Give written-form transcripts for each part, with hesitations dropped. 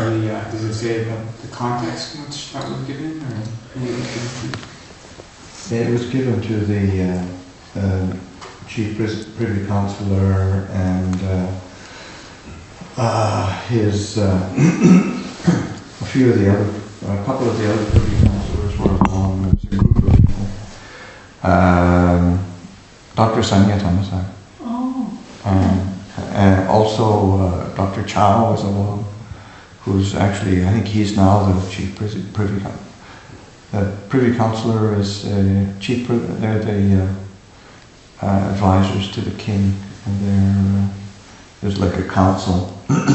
does it say the context in which that was given, or who it was given to? It was given to the Chief Privy Councillor and his a couple of the other Privy Councillors were along. There was a group of people. Dr. Sanya Thammasat. And also Dr. Chow was along, who's actually, I think he's now the Chief Privy Councillor. The Privy Councillor is they're the advisors to the king, and there's like a council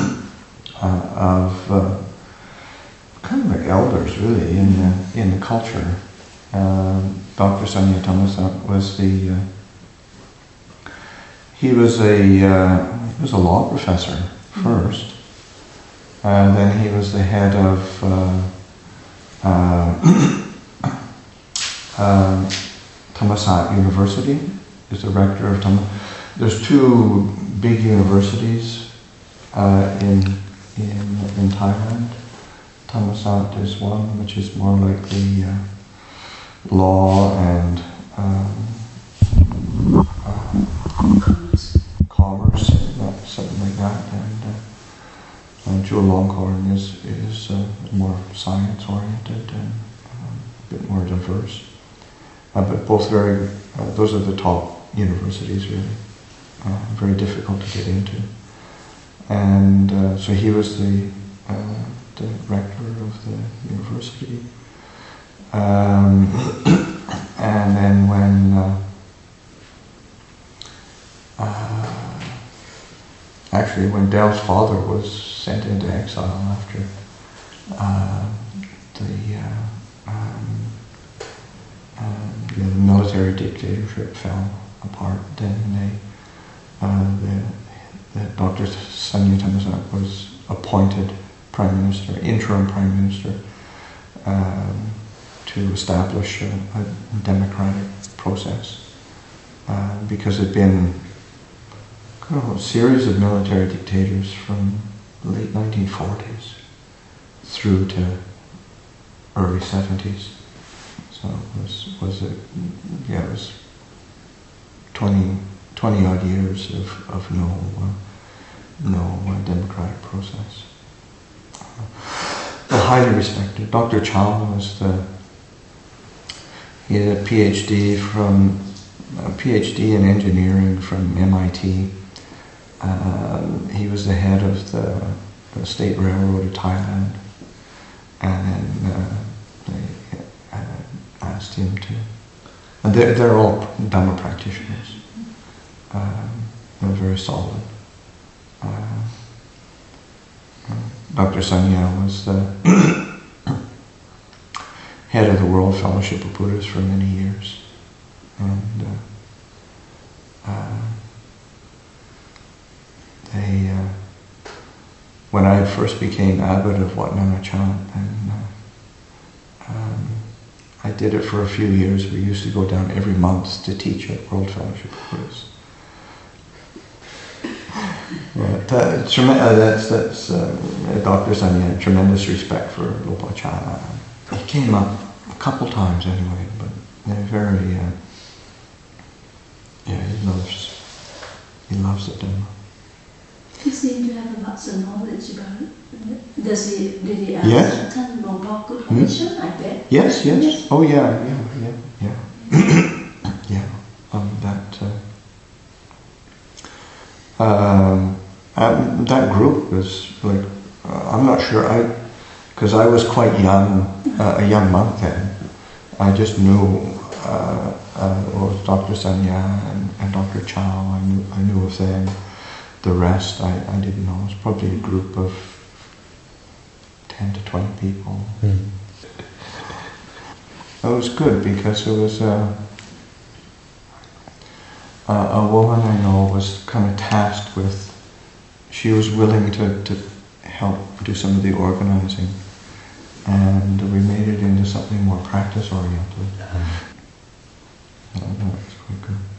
of kind of like elders, really, in the culture. Dr. Sanya Thammasat was he was a law professor first, and then he was the head of Thammasat University. Is the rector of Thammasat. There's two big universities in Thailand. Thammasat is one, which is more like the law and commerce, something like that, and Chulalongkorn is more science oriented and a bit more diverse. But both those are the top universities, really. Very difficult to get into. And so he was the rector of the university. And then when Dell's father was sent into exile after the military dictatorship fell apart, then Dr. Sanya Thammasat was appointed Prime Minister, interim Prime Minister, to establish a democratic process, because there'd been kind of a series of military dictators from the late 1940s through to early 70s. So it was 20 odd years of no democratic process. But highly respected. Dr. Chow was he had a PhD in engineering from MIT. He was the head of the State Railroad of Thailand, and then they asked him to. And they're all Dhamma practitioners. They're very solid. Dr. Sanya was the head of the World Fellowship of Buddhists for many years, and when I first became abbot of Wat Nanachat, and I did it for a few years. We used to go down every month to teach at World Fellowship of Buddhists. That's Dr. Sanya had tremendous respect for Lopa Chala. He came up a couple times anyway, but they're very, he loves the Dhamma. He seemed to have lots of knowledge about it. Did he ask Yes. about good fortune, I bet? Yes. Oh yeah. That group was like, I'm not sure, because I was quite young, a young monk then. I just knew Dr. Sanya and Dr. Chow. I knew of them. The rest I didn't know. It was probably a group of 10 to 20 people. It was good because it was a woman I know was kind of tasked with. She was willing to help do some of the organizing, and we made it into something more practice oriented. That was quite good.